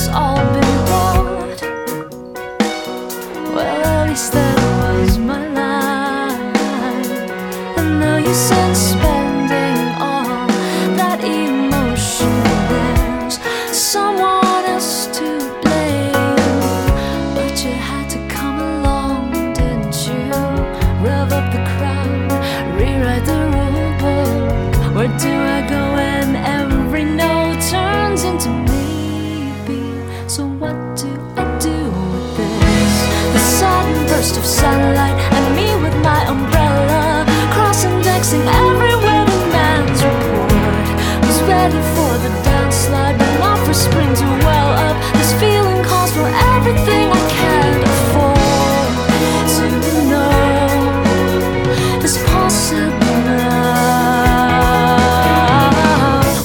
all been bought. Well, at least that was my line. And now you sense spending all that emotion. There's someone else to blame, but you had to come along, didn't you? Rev up the crowd, rewrite the rule book. Where do I go when every no turns into maybe? So what do I do with this? The sudden burst of sunlight and me with my umbrella, cross-indexing every wedding man's report. Was ready for the downslide, but not for spring to well up. This feeling calls for everything I